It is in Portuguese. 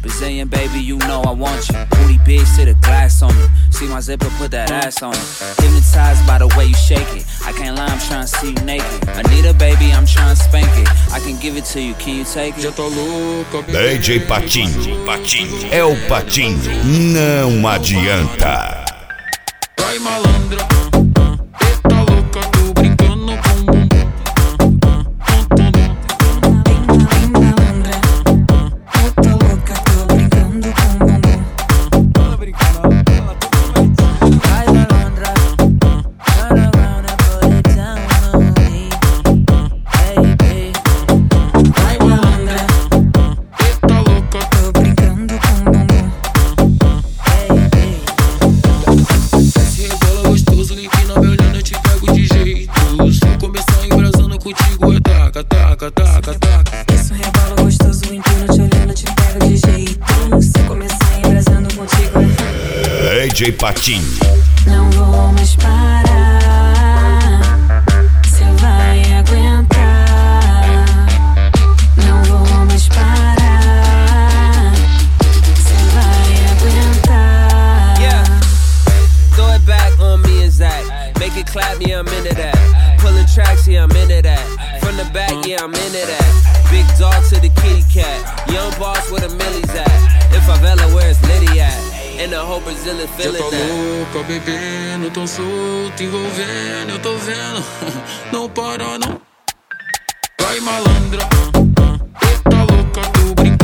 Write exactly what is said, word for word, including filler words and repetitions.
Brazilian baby, you know I want you. Booty bitch to the glass on me. See my zipper, put that ass on it. Hypnotized by the way you shake it. I can't lie, I'm trying to see you naked. Anita baby, I'm trying to spank it. I can give it to you, can you take it? Já tô louca, D J Patinho, Patinho, é o Patinho, não adianta. Vai malandra, eita louca, tô brincando com bumbum. Isso rebola gostoso, empina te olhando, te pego de jeito. Se começar embrasando contigo D J Patinho. não vou mais parar. Cê vai aguentar. Não vou mais parar. Cê vai aguentar. Yeah, throw it back on me and Zach. Make it clap, yeah, I'm into that. Pulling tracks, yeah, I'm into that. From the back, yeah, I'm into that. Big dog to the kitty cat. Young boss where the millies at. In favela, where it's Liddy at. And the whole Brazilian Já feeling tô that. louca, bebendo, tô solto, envolvendo, eu tô vendo. Não para não. Vai malandra, eita louca, tô brincando.